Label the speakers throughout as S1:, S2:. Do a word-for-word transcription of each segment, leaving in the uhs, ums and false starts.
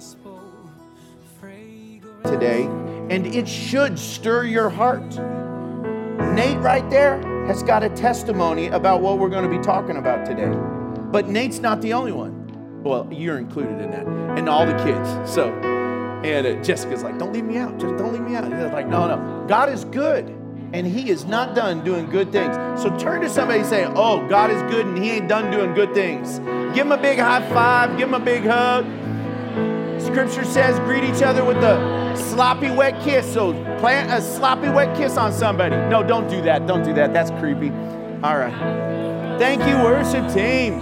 S1: today, and it should stir your heart. Nate right there has got a testimony about what we're going to be talking about today. But Nate's not the only one. Well, you're included in that, and all the kids. So, and uh, Jessica's like, don't leave me out. Just don't leave me out. And like, no, no. God is good, and he is not done doing good things. So turn to somebody and say, oh, God is good, and he ain't done doing good things. Give him a big high five. Give him a big hug. Scripture says, greet each other with a sloppy wet kiss. So plant a sloppy wet kiss on somebody. No, don't do that. Don't do that. That's creepy. All right. Thank you, worship team.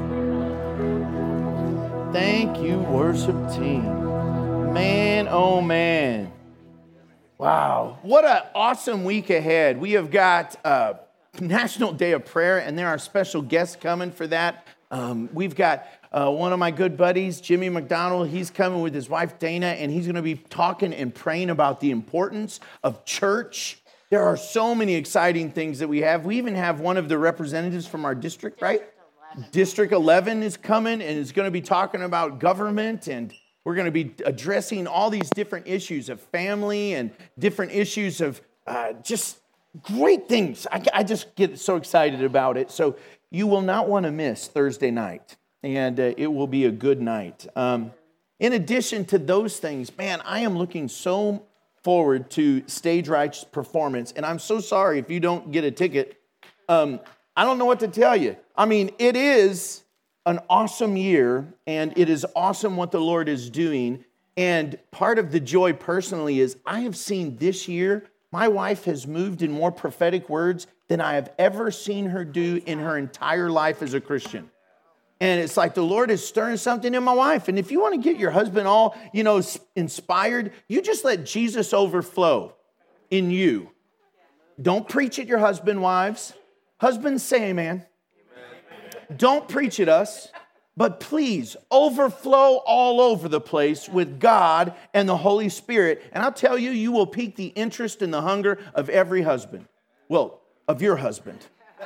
S1: Thank you, worship team. Man, oh man. Wow. What an awesome week ahead. We have got uh, National Day of Prayer, and there are special guests coming for that. Um, we've got uh, one of my good buddies, Jimmy McDonald. He's coming with his wife, Dana, and he's going to be talking and praying about the importance of church. There are so many exciting things that we have. We even have one of the representatives from our district, right? District eleven is coming and is going to be talking about government, and we're going to be addressing all these different issues of family and different issues of uh, just great things. I, I just get so excited about it. So you will not want to miss Thursday night, and uh, it will be a good night. Um, in addition to those things, man, I am looking so forward to Stage Right's performance, and I'm so sorry if you don't get a ticket. Um, I don't know what to tell you. I mean, it is an awesome year, and it is awesome what the Lord is doing, and part of the joy personally is I have seen this year, my wife has moved in more prophetic words than I have ever seen her do in her entire life as a Christian. And it's like the Lord is stirring something in my wife. And if you want to get your husband all, you know, inspired, you just let Jesus overflow in you. Don't preach at your husband, wives. Husbands, say amen. Amen. Don't preach at us, but please overflow all over the place with God and the Holy Spirit. And I'll tell you, you will pique the interest and the hunger of every husband. Well, of your husband.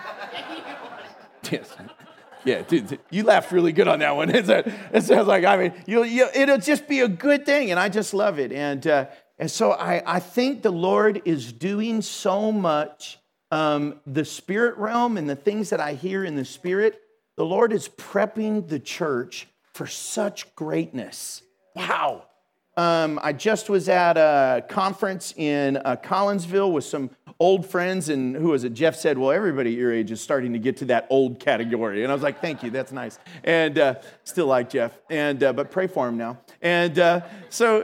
S1: Yes. Yeah, dude, you laughed really good on that one. It's a, it sounds like, I mean, you, you, it'll just be a good thing, and I just love it. And uh, and so I, I think the Lord is doing so much. Um, the spirit realm and the things that I hear in the spirit, the Lord is prepping the church for such greatness. Wow. Um, I just was at a conference in uh, Collinsville with some old friends, and who was it? Jeff said, well, everybody your age is starting to get to that old category. And I was like, thank you, that's nice. And uh, still like Jeff, and uh, but pray for him now. And uh, so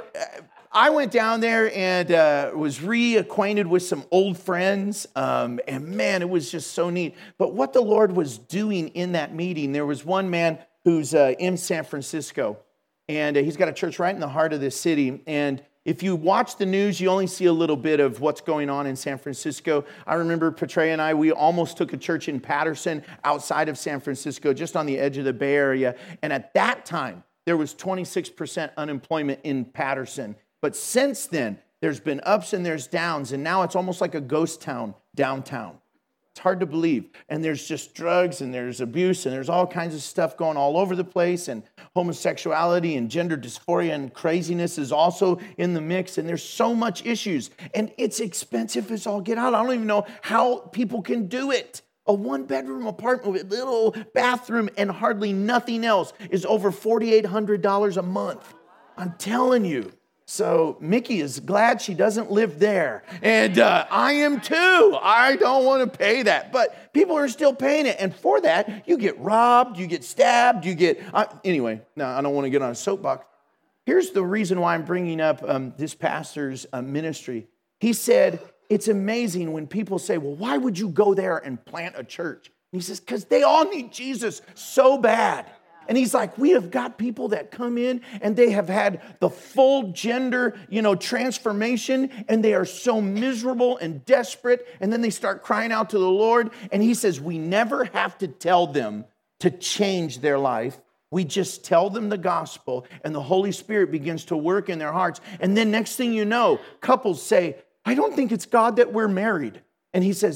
S1: I went down there and uh, was reacquainted with some old friends, um, and man, it was just so neat. But what the Lord was doing in that meeting, there was one man who's uh, in San Francisco, and uh, he's got a church right in the heart of this city. And if you watch the news, you only see a little bit of what's going on in San Francisco. I remember Petrea and I, we almost took a church in Patterson outside of San Francisco, just on the edge of the Bay Area. And at that time, there was twenty-six percent unemployment in Patterson. But since then, there's been ups and there's downs, and now it's almost like a ghost town downtown. It's hard to believe. And there's just drugs, and there's abuse, and there's all kinds of stuff going all over the place, and homosexuality and gender dysphoria and craziness is also in the mix, and there's so much issues. And it's expensive as all get out. I don't even know how people can do it. A one-bedroom apartment with a little bathroom and hardly nothing else is over four thousand eight hundred dollars a month. I'm telling you. So Mickey is glad she doesn't live there. And uh, I am too. I don't want to pay that. But people are still paying it. And for that, you get robbed, you get stabbed, you get... Uh, anyway, no, I don't want to get on a soapbox. Here's the reason why I'm bringing up um, this pastor's uh, ministry. He said, it's amazing when people say, well, why would you go there and plant a church? And he says, because they all need Jesus so bad. And he's like, we have got people that come in and they have had the full gender, you know, transformation, and they are so miserable and desperate. And then they start crying out to the Lord. And he says, we never have to tell them to change their life. We just tell them the gospel, and the Holy Spirit begins to work in their hearts. And then next thing you know, couples say, I don't think it's God that we're married. And he says,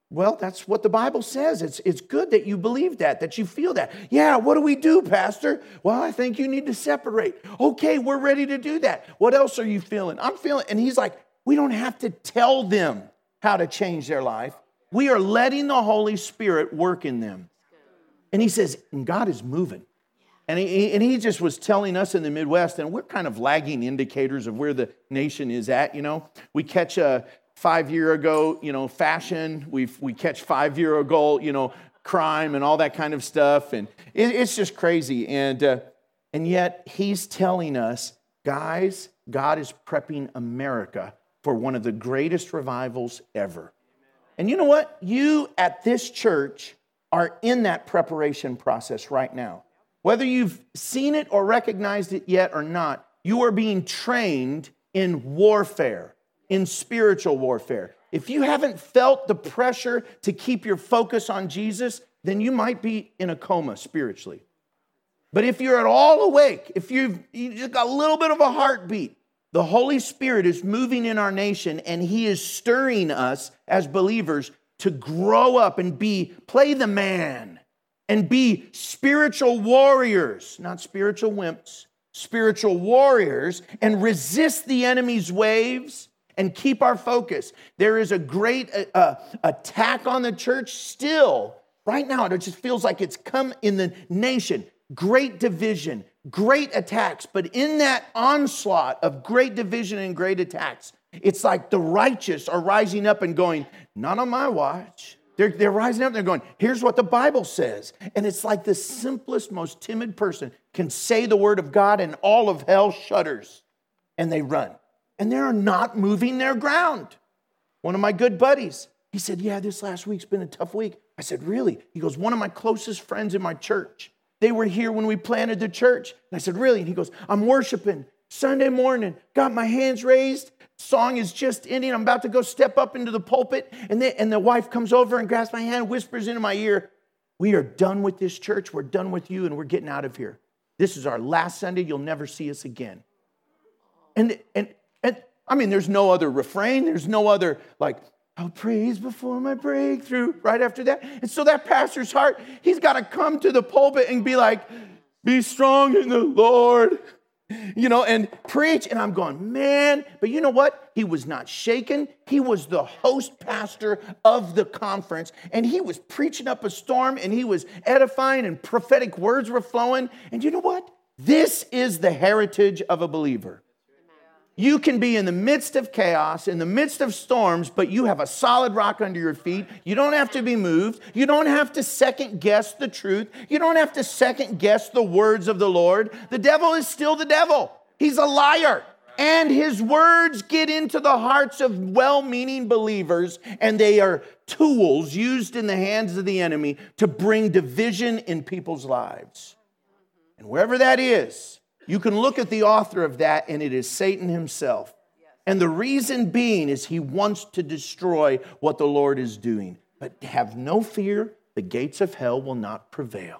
S1: Well, that's what the Bible says. It's, it's good that you believe that, that you feel that. Yeah, what do we do, Pastor? Well, I think you need to separate. Okay, we're ready to do that. What else are you feeling? I'm feeling, and he's like, we don't have to tell them how to change their life. We are letting the Holy Spirit work in them. And he says, and God is moving. And he, and he just was telling us in the Midwest, and we're kind of lagging indicators of where the nation is at, you know. We catch a five year ago, you know, fashion. We we catch five year ago, you know, crime and all that kind of stuff. And it, it's just crazy. And, uh, and yet he's telling us, guys, God is prepping America for one of the greatest revivals ever. And you know what? You at this church are in that preparation process right now. Whether you've seen it or recognized it yet or not, you are being trained in warfare, in spiritual warfare. If you haven't felt the pressure to keep your focus on Jesus, then you might be in a coma spiritually. But if you're at all awake, if you've you just got a little bit of a heartbeat, the Holy Spirit is moving in our nation, and he is stirring us as believers to grow up and be, play the man and be spiritual warriors, not spiritual wimps, spiritual warriors, and resist the enemy's waves and keep our focus. There is a great uh, attack on the church still. Right now, it just feels like it's come in the nation. Great division, great attacks. But in that onslaught of great division and great attacks, it's like the righteous are rising up and going, not on my watch. They're, they're rising up and they're going, here's what the Bible says. And it's like the simplest, most timid person can say the word of God and all of hell shudders. And they run. And they're not moving their ground. One of my good buddies, he said, yeah, this last week's been a tough week. I said, really? He goes, one of my closest friends in my church, they were here when we planted the church. And I said, really? And he goes, I'm worshiping Sunday morning, got my hands raised. Song is just ending. I'm about to go step up into the pulpit. And, they, and the wife comes over and grabs my hand, whispers into my ear, we are done with this church. We're done with you, and we're getting out of here. This is our last Sunday. You'll never see us again. And, and, and I mean, there's no other refrain. There's no other, like, I'll praise before my breakthrough right after that. And so that pastor's heart, he's got to come to the pulpit and be like, be strong in the Lord, you know, and preach. And I'm going, man, but you know what? He was not shaken. He was the host pastor of the conference, and he was preaching up a storm, and he was edifying, and prophetic words were flowing. And you know what? This is the heritage of a believer. You can be in the midst of chaos, in the midst of storms, but you have a solid rock under your feet. You don't have to be moved. You don't have to second guess the truth. You don't have to second guess the words of the Lord. The devil is still the devil. He's a liar. And his words get into the hearts of well-meaning believers, and they are tools used in the hands of the enemy to bring division in people's lives. And wherever that is, you can look at the author of that, and it is Satan himself. And the reason being is he wants to destroy what the Lord is doing. But have no fear, the gates of hell will not prevail.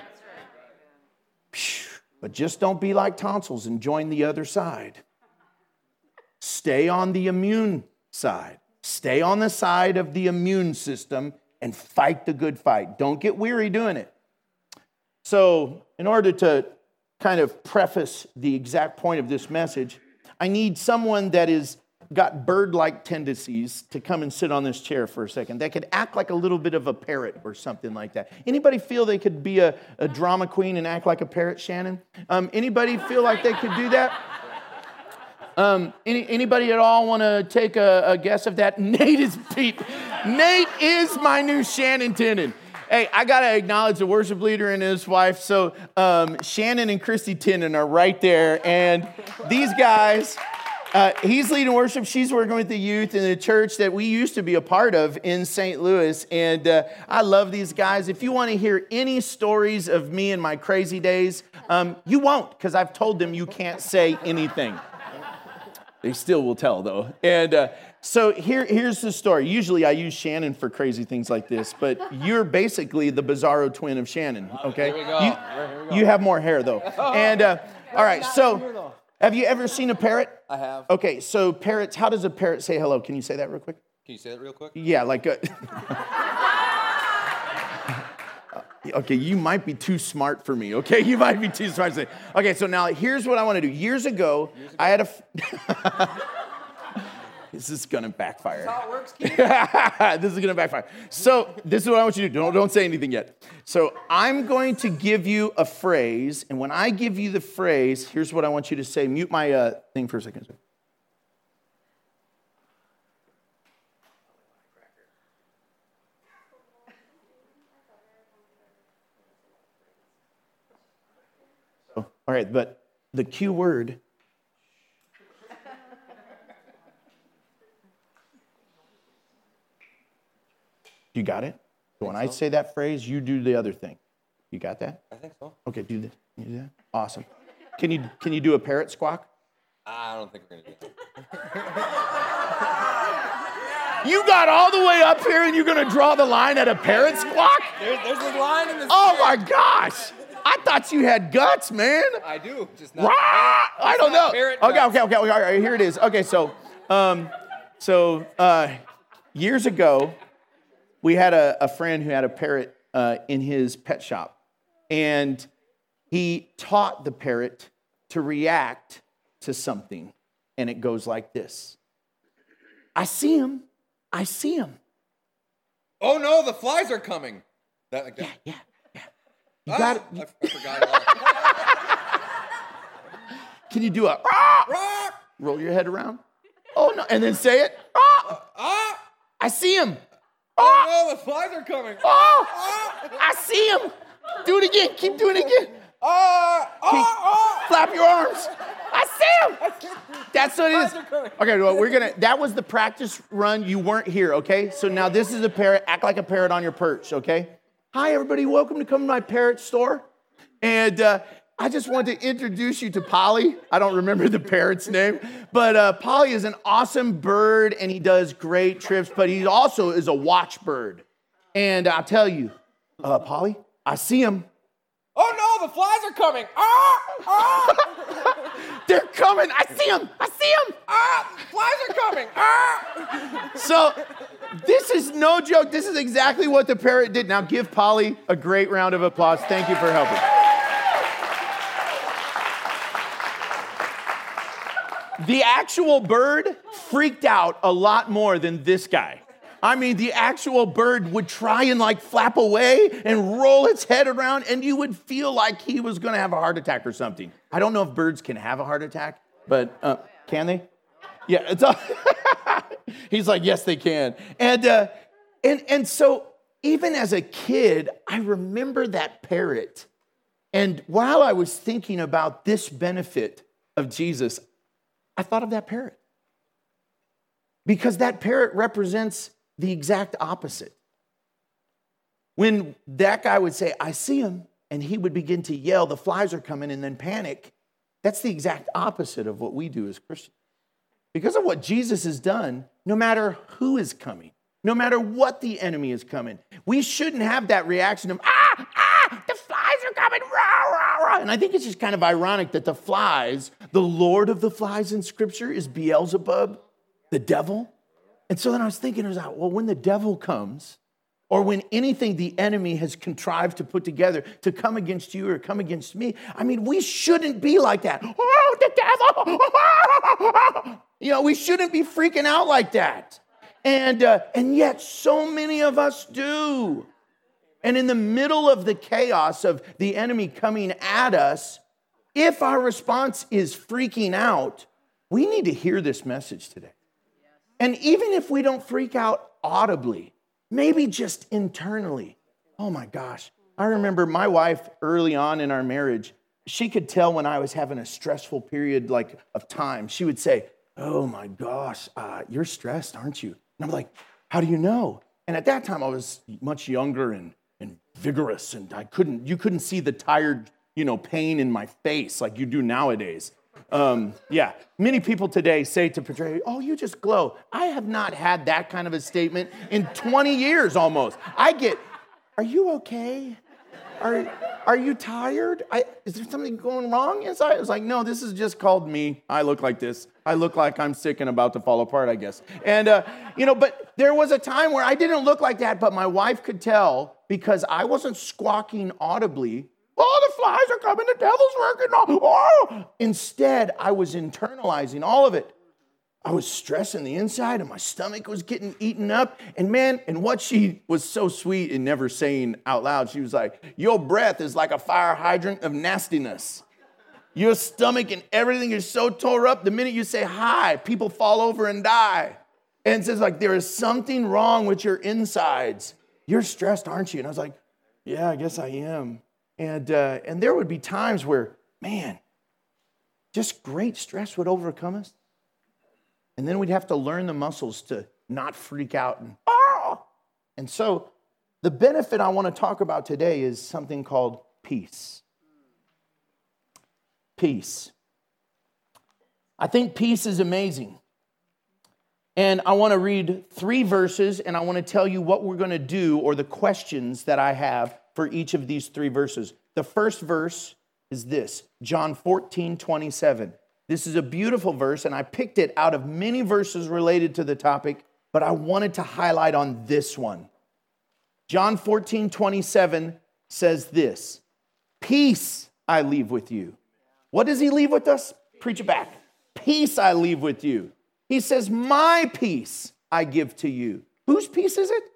S1: But just don't be like tonsils and join the other side. Stay on the immune side. Stay on the side of the immune system and fight the good fight. Don't get weary doing it. So in order to kind of preface the exact point of this message, I need someone that is got bird-like tendencies to come and sit on this chair for a second. That could act like a little bit of a parrot or something like that. Anybody feel they could be a, a drama queen and act like a parrot, Shannon? Um, anybody feel like they could do that? Um, any, anybody at all want to take a, a guess of that? Nate is Pete. Nate is my new Shannon Tenen. Hey, I got to acknowledge the worship leader and his wife. So um, Shannon and Christy Tenen are right there. And these guys, uh, he's leading worship. She's working with the youth in the church that we used to be a part of in Saint Louis. And uh, I love these guys. If you want to hear any stories of me in my crazy days, um, you won't, because I've told them you can't say anything. They still will tell, though. And uh, so here, here's the story. Usually I use Shannon for crazy things like this, but you're basically the Bizarro twin of Shannon, okay?
S2: Here we go.
S1: You,
S2: Here we go.
S1: you have more hair, though. And uh, all right, so have you ever seen a parrot?
S2: I have.
S1: Okay, so parrots, how does a parrot say hello? Can you say that real quick?
S2: Can you say that real quick?
S1: Yeah, like a... Okay, you might be too smart for me, okay? You might be too smart to say. Okay, so now here's what I want to do. Years ago, Years ago. I had a... F- This is gonna backfire.
S2: That's how it works, Keith.
S1: This is gonna backfire. So this is what I want you to do. Don't, don't say anything yet. So I'm going to give you a phrase, and when I give you the phrase, here's what I want you to say. Mute my uh, thing for a second. So, all right, but the cue word. You got it? So when I, so. I say that phrase, you do the other thing. You got that?
S2: I think so.
S1: Okay, do that. You do that? Awesome. Can you can you do a parrot squawk?
S2: I don't think we're gonna do that.
S1: You got all the way up here and you're gonna draw the line at a parrot squawk?
S2: There, there's a line in this.
S1: Oh my gosh! I thought you had guts, man.
S2: I do, just not.
S1: Rah! I don't know. Okay,
S2: okay,
S1: okay, okay, okay. All right, here it is. Okay, so, um, so uh, years ago. We had a, a friend who had a parrot uh, in his pet shop, and he taught the parrot to react to something, and it goes like this. I see him. I see him.
S2: Oh, no, the flies are coming. That, like that.
S1: Yeah, yeah, yeah. You
S2: ah,
S1: got it.
S2: I, I forgot.
S1: Can you do a ah,
S2: ah,
S1: roll your head around? Oh, no, and then say it. Ah,
S2: ah,
S1: I see him.
S2: Oh, no, the flies are coming.
S1: Oh, oh, I see him. Do it again. Keep doing it again.
S2: Oh, oh, oh.
S1: Flap your arms. I see him. That's what it is. Okay, well, we're going to, that was the practice run. You weren't here, okay? So now this is a parrot. Act like a parrot on your perch, okay? Hi, everybody. Welcome to come to my parrot store. And uh, I just want to introduce you to Polly. I don't remember the parrot's name, but uh, Polly is an awesome bird, and he does great trips, but he also is a watch bird. And I'll tell you, uh, Polly, I see him.
S2: Oh, no, the flies are coming. Ah, ah.
S1: They're coming. I see him. I see him.
S2: Ah, flies are coming. Ah.
S1: So this is no joke. This is exactly what the parrot did. Now give Polly a great round of applause. Thank you for helping. The actual bird freaked out a lot more than this guy. I mean, the actual bird would try and like flap away and roll its head around, and you would feel like he was going to have a heart attack or something. I don't know if birds can have a heart attack, but uh, can they? Yeah, it's all he's like, yes, they can. And, uh, and, and so even as a kid, I remember that parrot. And while I was thinking about this benefit of Jesus, I thought of that parrot. Because that parrot represents the exact opposite. When that guy would say, I see him, and he would begin to yell, the flies are coming, and then panic, that's the exact opposite of what we do as Christians. Because of what Jesus has done, no matter who is coming, no matter what the enemy is coming, we shouldn't have that reaction of, ah, ah, the flies are coming, rah, rah, rah. And I think it's just kind of ironic that the flies, the Lord of the flies in Scripture is Beelzebub, the devil. And so then I was thinking, I was like, well, when the devil comes, or when anything the enemy has contrived to put together to come against you or come against me, I mean, we shouldn't be like that. Oh, the devil! You know, we shouldn't be freaking out like that. And, uh, and yet so many of us do. And in the middle of the chaos of the enemy coming at us, if our response is freaking out, we need to hear this message today. And even if we don't freak out audibly, maybe just internally. Oh my gosh. I remember my wife early on in our marriage, she could tell when I was having a stressful period like of time. She would say, oh my gosh, uh, you're stressed, aren't you? And I'm like, how do you know? And at that time I was much younger and, and vigorous, and I couldn't, you couldn't see the tired, you know, pain in my face like you do nowadays. Um, yeah, many people today say to portray, oh, you just glow. I have not had that kind of a statement in twenty years almost. I get, are you okay? Are, are you tired? I, is there something going wrong inside? I was like, no, this is just called me. I look like this. I look like I'm sick and about to fall apart, I guess. And, uh, you know, but there was a time where I didn't look like that, but my wife could tell because I wasn't squawking audibly. Oh, the flies are coming. The devil's working. Oh. Instead, I was internalizing all of it. I was stressing the inside and my stomach was getting eaten up. And man, and what she was so sweet in never saying out loud, she was like, your breath is like a fire hydrant of nastiness. Your stomach and everything is so tore up. The minute you say hi, people fall over and die. And it says like, there is something wrong with your insides. You're stressed, aren't you? And I was like, yeah, I guess I am. And, uh, and there would be times where, man, just great stress would overcome us. And then we'd have to learn the muscles to not freak out. And, ah! And so the benefit I want to talk about today is something called peace. Peace. I think peace is amazing. And I want to read three verses, and I want to tell you what we're going to do or the questions that I have for each of these three verses. The first verse is this, John fourteen twenty-seven. This is a beautiful verse, and I picked it out of many verses related to the topic, but I wanted to highlight on this one. John fourteen twenty-seven says this, peace I leave with you. What does he leave with us? Preach it back. Peace I leave with you. He says, my peace I give to you. Whose peace is it?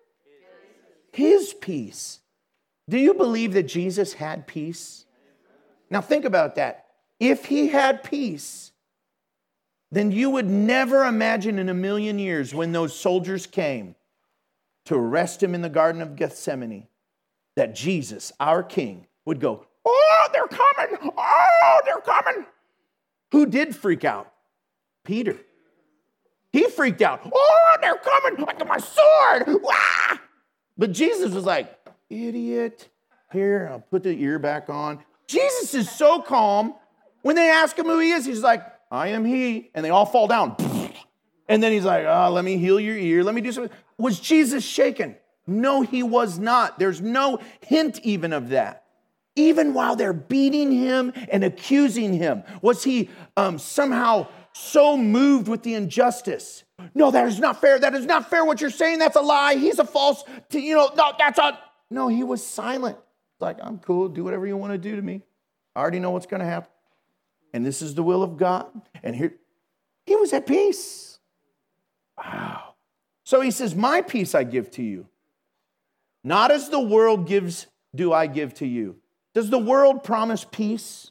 S1: His peace. Do you believe that Jesus had peace? Now think about that. If he had peace, then you would never imagine in a million years when those soldiers came to arrest him in the Garden of Gethsemane that Jesus, our King, would go, oh, they're coming. Oh, they're coming. Who did freak out? Peter. He freaked out. Oh, they're coming. I got my sword. Wah! But Jesus was like, idiot. Here, I'll put the ear back on. Jesus is so calm. When they ask him who he is, he's like, I am he. And they all fall down. And then he's like, oh, let me heal your ear. Let me do something. Was Jesus shaken? No, he was not. There's no hint even of that. Even while they're beating him and accusing him, was he um, somehow so moved with the injustice? No, that is not fair. That is not fair what you're saying. That's a lie. He's a false, you know, no, that's a... No, he was silent. Like, I'm cool. Do whatever you want to do to me. I already know what's going to happen. And this is the will of God. And here, he was at peace. Wow. So he says, my peace I give to you. Not as the world gives, do I give to you. Does the world promise peace?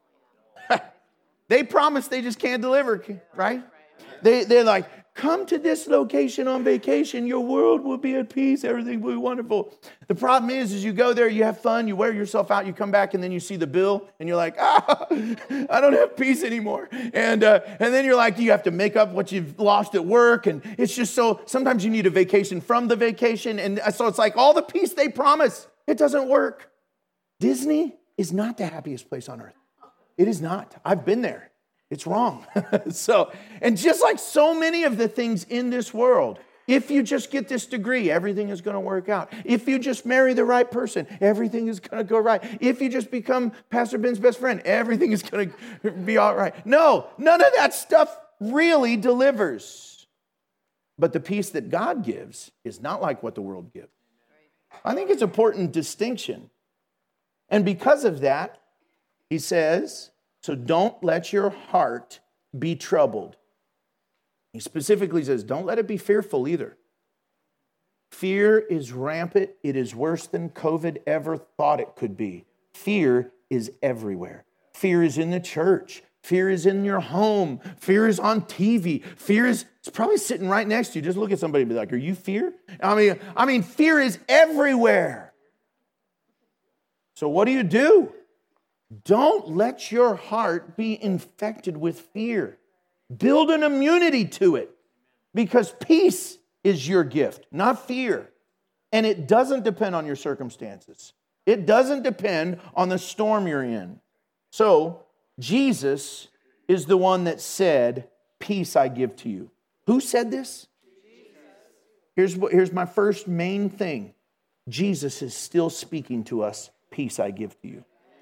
S1: They promise, they just can't deliver, right? They, they're like, come to this location on vacation. Your world will be at peace. Everything will be wonderful. The problem is, is you go there, you have fun, you wear yourself out, you come back, and then you see the bill, and you're like, ah, I don't have peace anymore. And uh, and then you're like, you have to make up what you've lost at work, and it's just so, sometimes you need a vacation from the vacation, and so it's like all the peace they promise, it doesn't work. Disney is not the happiest place on earth. It is not. I've been there. It's wrong. So, and just like so many of the things in this world, if you just get this degree, everything is going to work out. If you just marry the right person, everything is going to go right. If you just become Pastor Ben's best friend, everything is going to be all right. No, none of that stuff really delivers. But the peace that God gives is not like what the world gives. I think it's an important distinction. And because of that, he says, so don't let your heart be troubled. He specifically says, don't let it be fearful either. Fear is rampant. It is worse than COVID ever thought it could be. Fear is everywhere. Fear is in the church. Fear is in your home. Fear is on T V. Fear is it's probably sitting right next to you. Just look at somebody and be like, are you fear? I mean, I mean, fear is everywhere. So what do you do? Don't let your heart be infected with fear. Build an immunity to it because peace is your gift, not fear. And it doesn't depend on your circumstances. It doesn't depend on the storm you're in. So Jesus is the one that said, peace I give to you. Who said this? Here's, what, here's my first main thing. Jesus is still speaking to us, peace I give to you.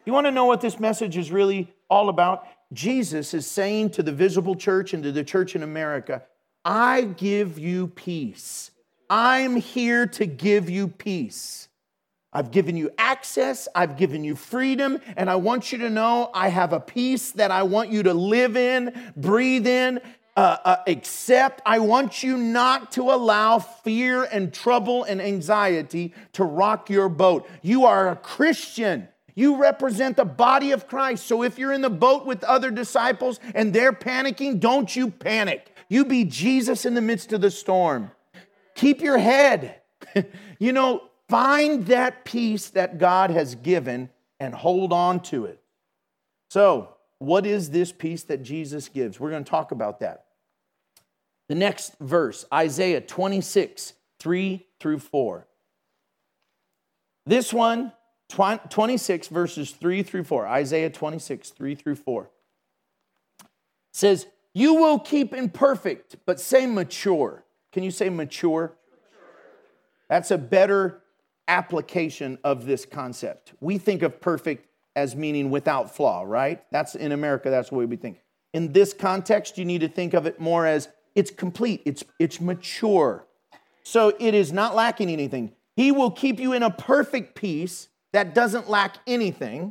S1: You want to know what this message is really all about? Jesus is saying to the visible church and to the church in America, I give you peace. I'm here to give you peace. I've given you access, I've given you freedom, and I want you to know I have a peace that I want you to live in, breathe in, uh, uh, accept. I want you not to allow fear and trouble and anxiety to rock your boat. You are a Christian. You represent the body of Christ. So if you're in the boat with other disciples and they're panicking, don't you panic. You be Jesus in the midst of the storm. Keep your head. You know, find that peace that God has given and hold on to it. So, what is this peace that Jesus gives? We're going to talk about that. The next verse, Isaiah twenty-six, three through four. This one, twenty-six verses three through four. Isaiah twenty-six, three through four. Says, you will keep in perfect, but say mature. Can you say mature? That's a better application of this concept. We think of perfect as meaning without flaw, right? That's in America, that's what we think. In this context, you need to think of it more as it's complete, it's, it's mature. So it is not lacking anything. He will keep you in a perfect peace that doesn't lack anything,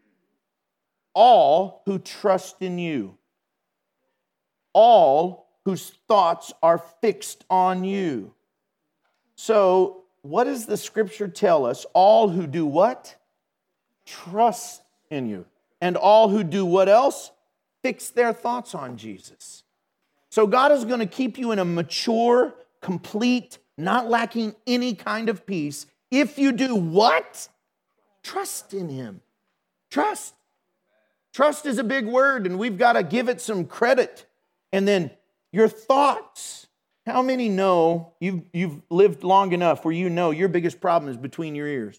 S1: all who trust in you, all whose thoughts are fixed on you. So, what does the scripture tell us? All who do what? Trust in you. And all who do what else? Fix their thoughts on Jesus. So, God is going to keep you in a mature, complete, not lacking any kind of peace if you do what? Trust in Him. Trust. Trust is a big word, and we've got to give it some credit. And then your thoughts. How many know you've, you've lived long enough where you know your biggest problem is between your ears?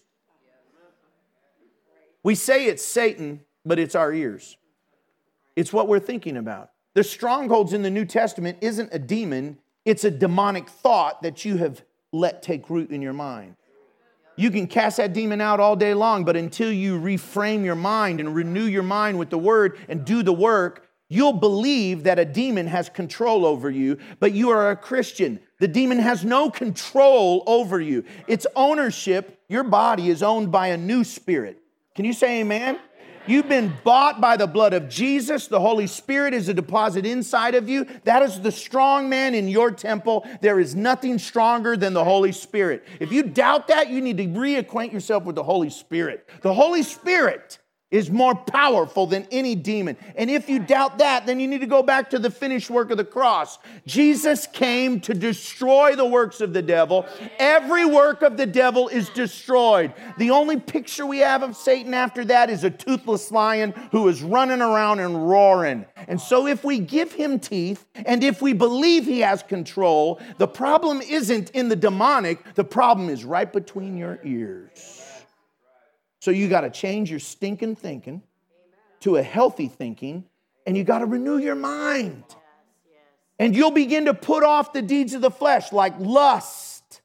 S1: We say it's Satan, but it's our ears. It's what we're thinking about. The strongholds in the New Testament isn't a demon. It's a demonic thought that you have let take root in your mind. You can cast that demon out all day long, but until you reframe your mind and renew your mind with the Word and do the work, you'll believe that a demon has control over you, but you are a Christian. The demon has no control over you. Its ownership, your body is owned by a new spirit. Can you say amen? You've been bought by the blood of Jesus. The Holy Spirit is a deposit inside of you. That is the strong man in your temple. There is nothing stronger than the Holy Spirit. If you doubt that, you need to reacquaint yourself with the Holy Spirit. The Holy Spirit is more powerful than any demon. And if you doubt that, then you need to go back to the finished work of the cross. Jesus came to destroy the works of the devil. Every work of the devil is destroyed. The only picture we have of Satan after that is a toothless lion who is running around and roaring. And so if we give him teeth, and if we believe he has control, the problem isn't in the demonic, the problem is right between your ears. So you got to change your stinking thinking to a healthy thinking, and you got to renew your mind. And you'll begin to put off the deeds of the flesh like lust.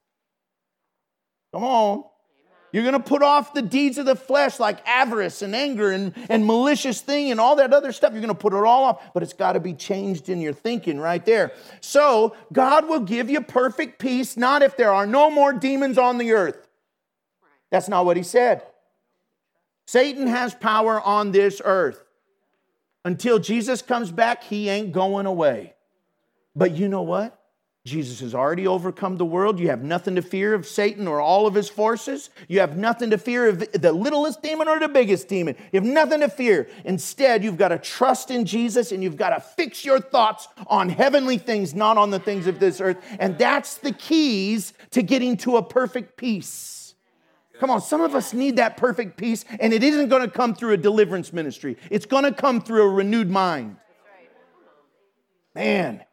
S1: Come on. You're going to put off the deeds of the flesh like avarice and anger and, and malicious thing and all that other stuff. You're going to put it all off, but it's got to be changed in your thinking right there. So God will give you perfect peace, not if there are no more demons on the earth. That's not what He said. Satan has power on this earth. Until Jesus comes back, he ain't going away. But you know what? Jesus has already overcome the world. You have nothing to fear of Satan or all of his forces. You have nothing to fear of the littlest demon or the biggest demon. You have nothing to fear. Instead, you've got to trust in Jesus, and you've got to fix your thoughts on heavenly things, not on the things of this earth. And that's the keys to getting to a perfect peace. Come on, some of us need that perfect peace, and it isn't going to come through a deliverance ministry. It's going to come through a renewed mind. Man.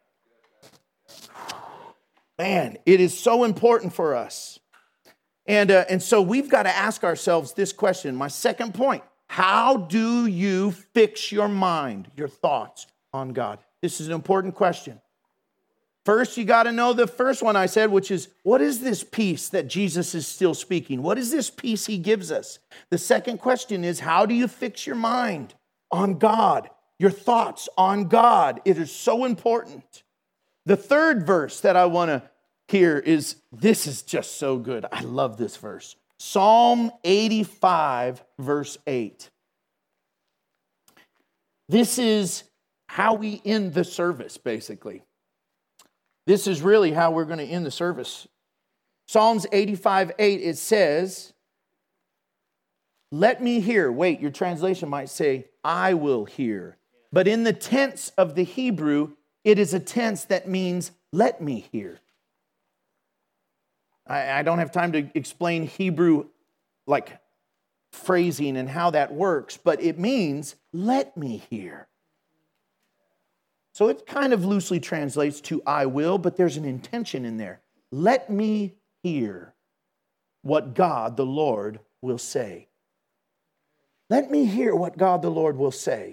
S1: Man, it is so important for us. And, uh, and so we've got to ask ourselves this question. My second point, how do you fix your mind, your thoughts on God? This is an important question. First, you got to know the first one I said, which is, what is this peace that Jesus is still speaking? What is this peace he gives us? The second question is, how do you fix your mind on God, your thoughts on God? It is so important. The third verse that I want to hear is, this is just so good. I love this verse. Psalm eighty-five, verse eight. This is how we end the service, basically. This is really how we're going to end the service. Psalms eighty-five, eight, it says, let me hear. Wait, your translation might say, I will hear. But in the tense of the Hebrew, it is a tense that means, let me hear. I, I don't have time to explain Hebrew like phrasing and how that works, but it means, let me hear. So it kind of loosely translates to I will, but there's an intention in there. Let me hear what God the Lord will say. Let me hear what God the Lord will say.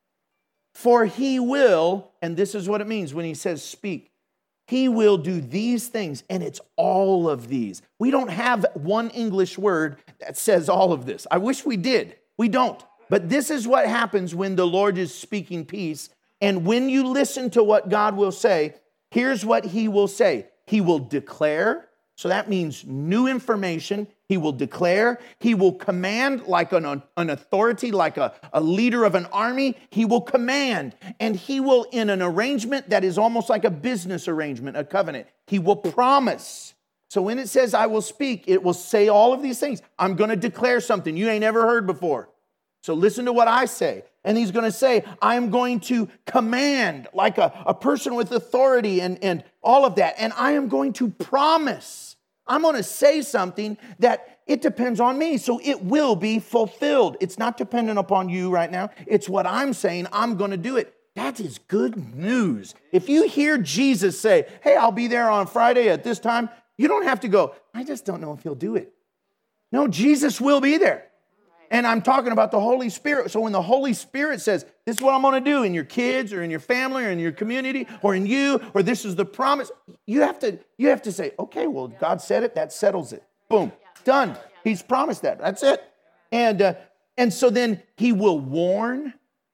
S1: For he will, and this is what it means when he says speak, he will do these things, and it's all of these. We don't have one English word that says all of this. I wish we did. We don't. But this is what happens when the Lord is speaking peace. And when you listen to what God will say, here's what he will say. He will declare, so that means new information. He will declare. He will command like an, an authority, like a, a leader of an army. He will command. And he will, in an arrangement that is almost like a business arrangement, a covenant, he will promise. So when it says, I will speak, it will say all of these things. I'm going to declare something you ain't never heard before. So listen to what I say. And he's going to say, I'm going to command like a, a person with authority and, and all of that. And I am going to promise. I'm going to say something that it depends on me. So it will be fulfilled. It's not dependent upon you right now. It's what I'm saying. I'm going to do it. That is good news. If you hear Jesus say, hey, I'll be there on Friday at this time, you don't have to go, I just don't know if he'll do it. No, Jesus will be there. And I'm talking about the Holy Spirit. So when the Holy Spirit says, this is what I'm going to do in your kids or in your family or in your community or in you, or this is the promise, you have to, you have to say, okay, well, God said it, that settles it. Boom, done. He's promised that. That's it. And, uh, and so then he will warn,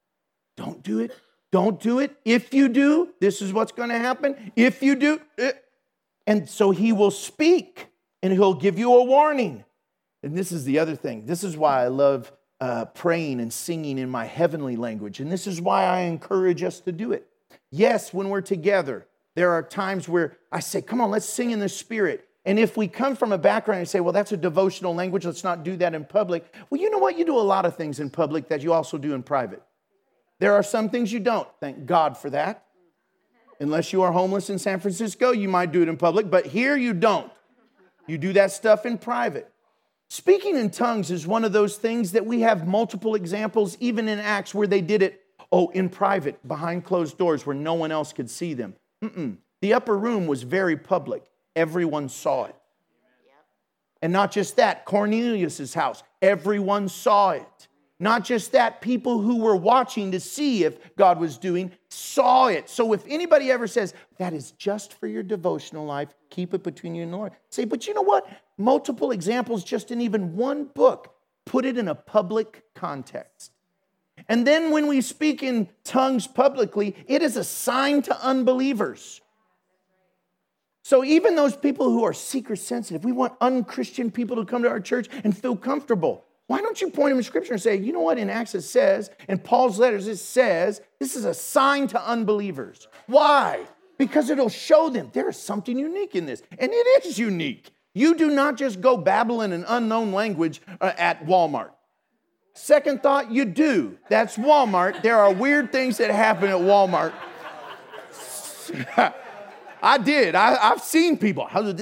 S1: don't do it, don't do it. If you do, this is what's going to happen. If you do, it. And so he will speak and he'll give you a warning. And this is the other thing. This is why I love uh, praying and singing in my heavenly language. And this is why I encourage us to do it. Yes, when we're together, there are times where I say, come on, let's sing in the Spirit. And if we come from a background and say, well, that's a devotional language, let's not do that in public. Well, you know what? You do a lot of things in public that you also do in private. There are some things you don't. Thank God for that. Unless you are homeless in San Francisco, you might do it in public. But here you don't. You do that stuff in private. Speaking in tongues is one of those things that we have multiple examples, even in Acts, where they did it, oh, in private, behind closed doors, where no one else could see them. Mm-mm. The upper room was very public. Everyone saw it. And not just that, Cornelius' house, everyone saw it. Not just that, people who were watching to see if God was doing, saw it. So if anybody ever says, that is just for your devotional life, keep it between you and the Lord. Say, but you know what? Multiple examples just in even one book. Put it in a public context. And then when we speak in tongues publicly, it is a sign to unbelievers. So even those people who are seeker sensitive, we want unchristian people to come to our church and feel comfortable. Why don't you point them in Scripture and say, you know what, in Acts it says, in Paul's letters it says, this is a sign to unbelievers. Why? Because it'll show them there is something unique in this. And it is unique. You do not just go babbling an unknown language uh, at Walmart. Second thought, you do. That's Walmart. There are weird things that happen at Walmart. I did. I, I've seen people. And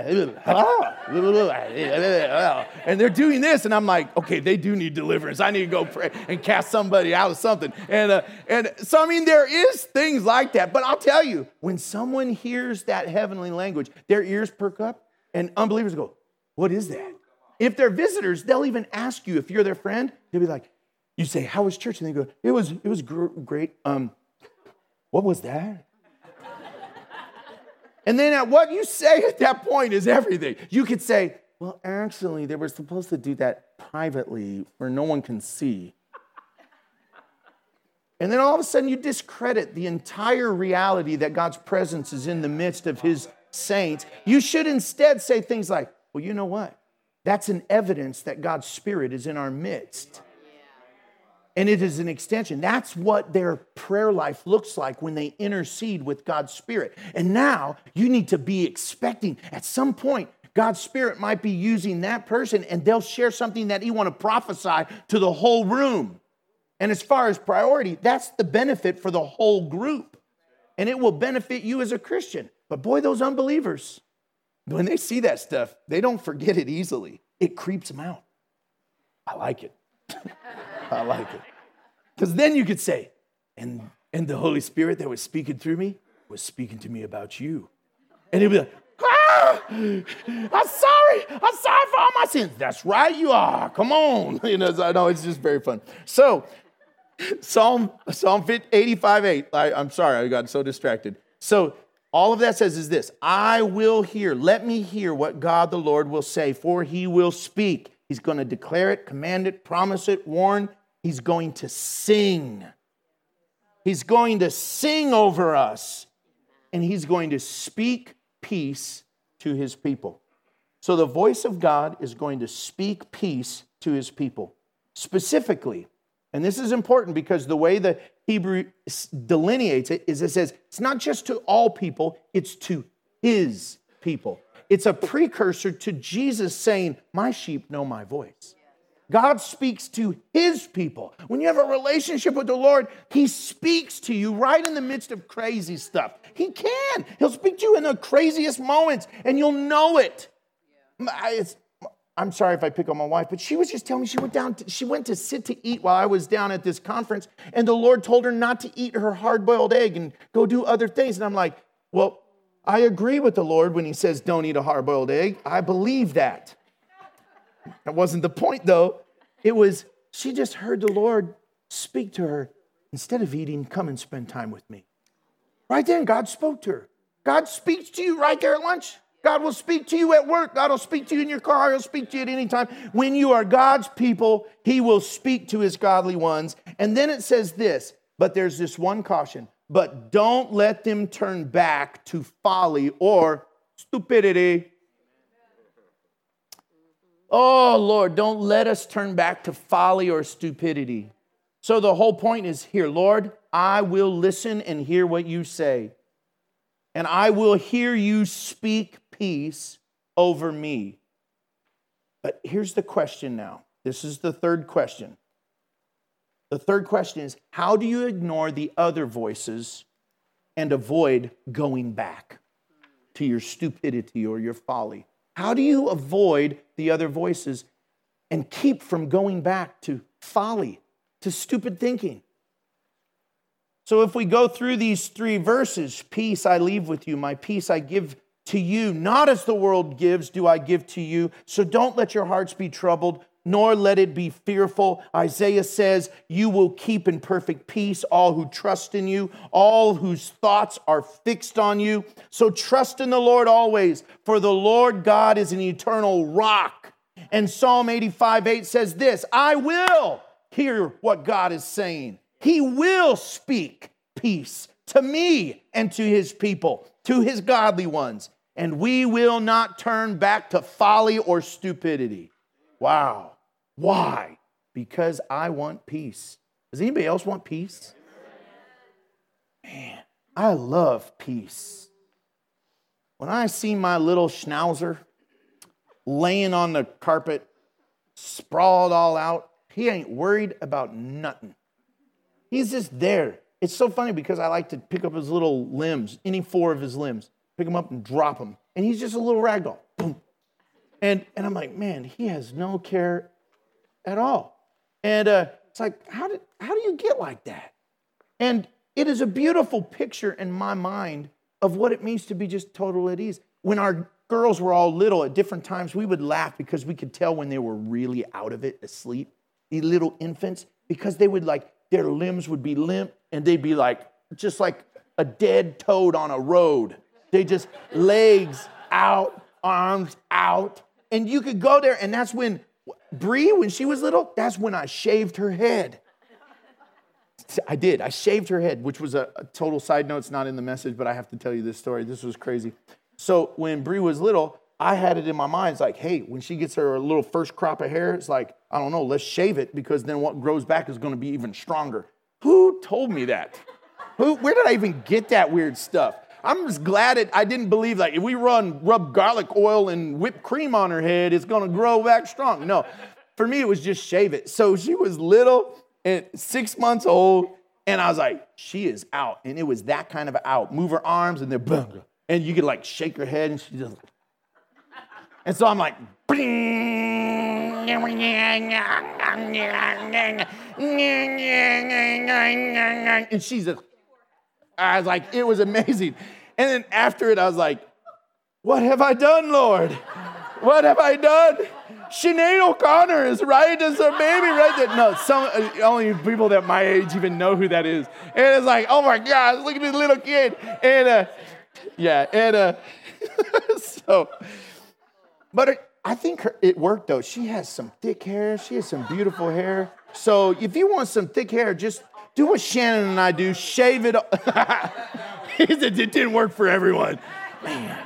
S1: they're doing this, and I'm like, okay, they do need deliverance. I need to go pray and cast somebody out of something. And, uh, and so, I mean, there is things like that. But I'll tell you, when someone hears that heavenly language, their ears perk up, and unbelievers go, what is that? If they're visitors, they'll even ask you, if you're their friend, they'll be like, you say, how was church? And they go, it was, it was gr- great. Um, what was that? And then at what you say at that point is everything. You could say, well, actually, they were supposed to do that privately where no one can see. And then all of a sudden you discredit the entire reality that God's presence is in the midst of his saints. You should instead say things like, well, you know what? That's an evidence that God's Spirit is in our midst. And it is an extension. That's what their prayer life looks like when they intercede with God's Spirit. And now you need to be expecting at some point God's Spirit might be using that person and they'll share something that he want to prophesy to the whole room. And as far as priority, that's the benefit for the whole group. And it will benefit you as a Christian. But boy, those unbelievers, when they see that stuff, they don't forget it easily. It creeps them out. I like it. I like it. Because then you could say, and, and the Holy Spirit that was speaking through me was speaking to me about you. And he'd be like, ah, I'm sorry. I'm sorry for all my sins. That's right, you are. Come on. You know, I know it's just very fun. So, Psalm Psalm eighty-five eight. I, I'm sorry, I got so distracted. So, all of that says is this: I will hear. Let me hear what God the Lord will say, for he will speak. He's going to declare it, command it, promise it, warn. He's going to sing. He's going to sing over us. And he's going to speak peace to his people. So the voice of God is going to speak peace to his people. Specifically, and this is important because the way the Hebrew delineates it is it says it's not just to all people, it's to his people. It's a precursor to Jesus saying, my sheep know my voice. God speaks to his people. When you have a relationship with the Lord, he speaks to you right in the midst of crazy stuff. He can. He'll speak to you in the craziest moments, and you'll know it. It's, I'm sorry if I pick on my wife, but she was just telling me she went down. To, she went to sit to eat while I was down at this conference, and the Lord told her not to eat her hard-boiled egg and go do other things. And I'm like, well, I agree with the Lord when he says don't eat a hard-boiled egg. I believe that. That wasn't the point, though. It was, she just heard the Lord speak to her. Instead of eating, come and spend time with me. Right then, God spoke to her. God speaks to you right there at lunch. God will speak to you at work. God will speak to you in your car. He'll speak to you at any time. When you are God's people, he will speak to his godly ones. And then it says this, but there's this one caution. But don't let them turn back to folly or stupidity. Oh, Lord, don't let us turn back to folly or stupidity. So the whole point is here, Lord, I will listen and hear what you say. And I will hear you speak peace over me. But here's the question now. This is the third question. The third question is, how do you ignore the other voices and avoid going back to your stupidity or your folly? How do you avoid the other voices and keep from going back to folly, to stupid thinking? So if we go through these three verses, peace I leave with you, my peace I give to you, not as the world gives do I give to you. So don't let your hearts be troubled, nor let it be fearful. Isaiah says, you will keep in perfect peace all who trust in you, all whose thoughts are fixed on you. So trust in the Lord always, for the Lord God is an eternal rock. And Psalm eighty-five eight says this, I will hear what God is saying. He will speak peace to me and to his people, to his godly ones. And we will not turn back to folly or stupidity. Wow. Why? Because I want peace. Does anybody else want peace? Man, I love peace. When I see my little schnauzer laying on the carpet, sprawled all out, he ain't worried about nothing. He's just there. It's so funny because I like to pick up his little limbs, any four of his limbs, pick them up and drop them. And he's just a little ragdoll. Boom. And, and I'm like, man, he has no care at all. And uh, it's like, how did how do you get like that? And it is a beautiful picture in my mind of what it means to be just total at ease. When our girls were all little at different times, we would laugh because we could tell when they were really out of it, asleep, the little infants, because they would like, their limbs would be limp and they'd be like, just like a dead toad on a road. They just legs out, arms out. And you could go there, and that's when Bree, when she was little, that's when I shaved her head. I did. I shaved her head, which was a, a total side note. It's not in the message, but I have to tell you this story. This was crazy. So when Bree was little, I had it in my mind. It's like, hey, when she gets her little first crop of hair, it's like, I don't know, let's shave it because then what grows back is going to be even stronger. Who told me that? Who? Where did I even get that weird stuff? I'm just glad it, I didn't believe like if we run rub garlic oil and whipped cream on her head, it's going to grow back strong. No, for me, it was just shave it. So she was little and six months old, and I was like, she is out. And it was that kind of out. Move her arms, and then boom. And you could like shake her head, and she just, and so I'm like, and she's just, I was like, it was amazing. And then after it, I was like, what have I done, Lord? What have I done? Sinead O'Connor is right as a baby right there. No, some only people that my age even know who that is. And it's like, oh my gosh, look at this little kid. And uh, yeah, and uh, so, but it, I think her, it worked though. She has some thick hair. She has some beautiful hair. So if you want some thick hair, just do what Shannon and I do. Shave it. He said it didn't work for everyone. Man.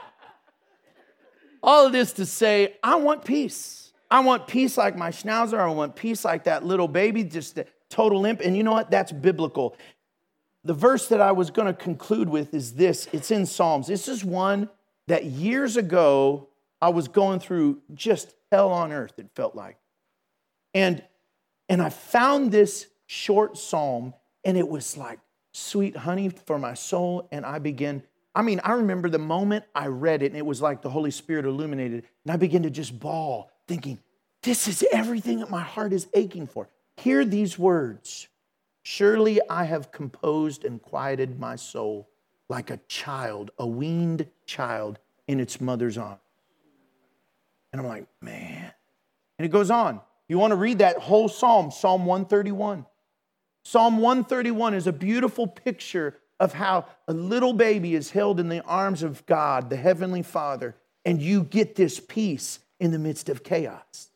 S1: All of this to say, I want peace. I want peace like my schnauzer. I want peace like that little baby, just a total limp. And you know what? That's biblical. The verse that I was going to conclude with is this. It's in Psalms. This is one that years ago I was going through just hell on earth, it felt like. And, and I found this short psalm, and it was like sweet honey for my soul, and I began I mean, I remember the moment I read it, and it was like the Holy Spirit illuminated, and I began to just bawl, thinking, this is everything that my heart is aching for. Hear these words. Surely I have composed and quieted my soul like a child, a weaned child in its mother's arms. And I'm like, man. And it goes on. You want to read that whole psalm, Psalm one thirty-one. Psalm one thirty-one is a beautiful picture of how a little baby is held in the arms of God, the Heavenly Father, and you get this peace in the midst of chaos.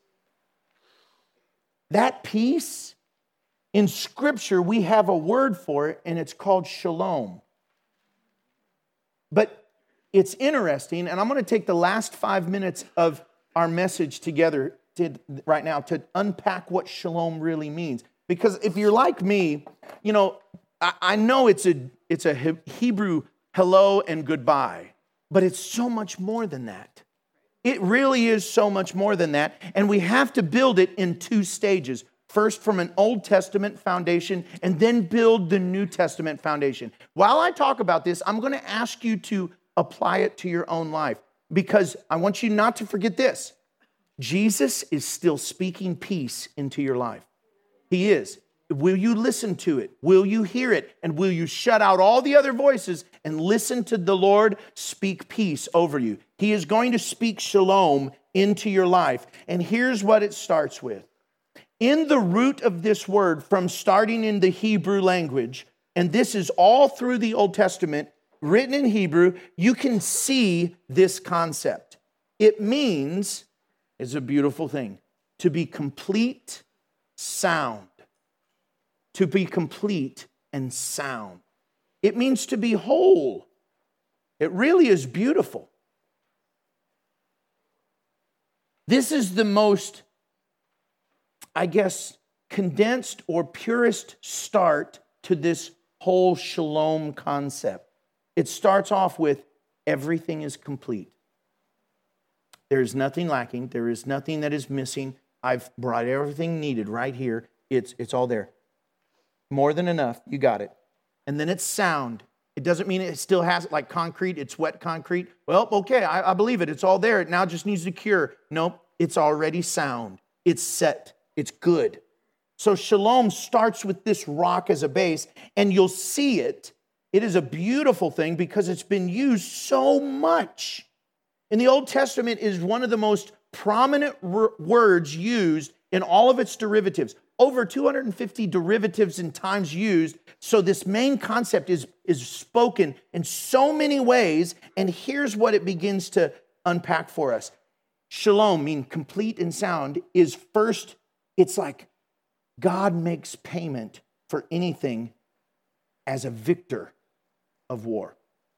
S1: That peace, in Scripture, we have a word for it, and it's called shalom. But it's interesting, and I'm going to take the last five minutes of our message together to, right now to unpack what shalom really means. Because if you're like me, you know, I, I know it's a It's a Hebrew hello and goodbye, but it's so much more than that. It really is so much more than that, and we have to build it in two stages. First, from an Old Testament foundation, and then build the New Testament foundation. While I talk about this, I'm going to ask you to apply it to your own life, because I want you not to forget this. Jesus is still speaking peace into your life. He is. Will you listen to it? Will you hear it? And will you shut out all the other voices and listen to the Lord speak peace over you? He is going to speak shalom into your life. And here's what it starts with. In the root of this word, from starting in the Hebrew language, and this is all through the Old Testament, written in Hebrew, you can see this concept. It means, it's a beautiful thing, to be complete, sound. To be complete and sound. It means to be whole. It really is beautiful. This is the most, I guess, condensed or purest start to this whole shalom concept. It starts off with everything is complete. There is nothing lacking. There is nothing that is missing. I've brought everything needed right here. It's, it's all there. More than enough. You got it. And then it's sound. It doesn't mean it still has it like concrete. It's wet concrete. Well, okay, I, I believe it. It's all there. It now just needs to cure. Nope. It's already sound. It's set. It's good. So shalom starts with this rock as a base, and you'll see it. It is a beautiful thing because it's been used so much. In the Old Testament is one of the most prominent words used in all of its derivatives. over two hundred fifty derivatives and times used. So this main concept is, is spoken in so many ways. And here's what it begins to unpack for us. Shalom, mean complete and sound, is first, it's like God makes payment for anything as a victor of war.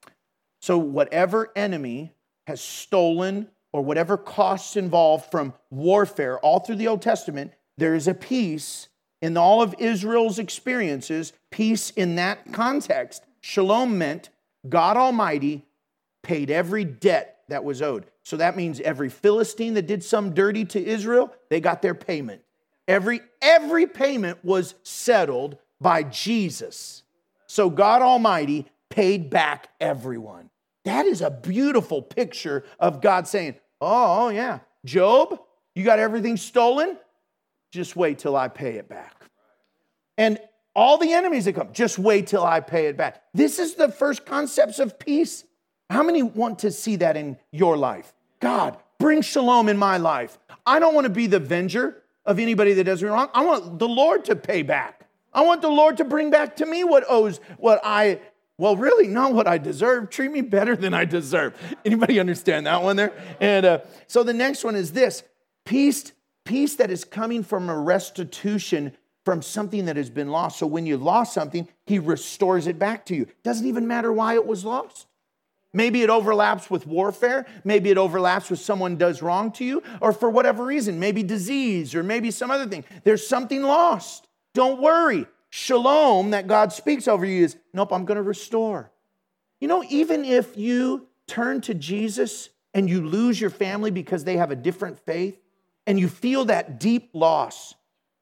S1: So whatever enemy has stolen or whatever costs involved from warfare all through the Old Testament, there is a peace in all of Israel's experiences, peace in that context. Shalom meant God Almighty paid every debt that was owed. So that means every Philistine that did some dirty to Israel, they got their payment. Every, every payment was settled by Jesus. So God Almighty paid back everyone. That is a beautiful picture of God saying, oh, yeah, Job, you got everything stolen? Just wait till I pay it back. And all the enemies that come, just wait till I pay it back. This is the first concepts of peace. How many want to see that in your life? God, bring shalom in my life. I don't want to be the avenger of anybody that does me wrong. I want the Lord to pay back. I want the Lord to bring back to me what owes, what I, well, really not what I deserve. Treat me better than I deserve. Anybody understand that one there? And uh, so the next one is this. Peace, peace that is coming from a restitution from something that has been lost. So when you lost something, he restores it back to you. Doesn't even matter why it was lost. Maybe it overlaps with warfare. Maybe it overlaps with someone does wrong to you, or for whatever reason, maybe disease or maybe some other thing. There's something lost. Don't worry. Shalom that God speaks over you is, nope, I'm going to restore. You know, even if you turn to Jesus and you lose your family because they have a different faith and you feel that deep loss,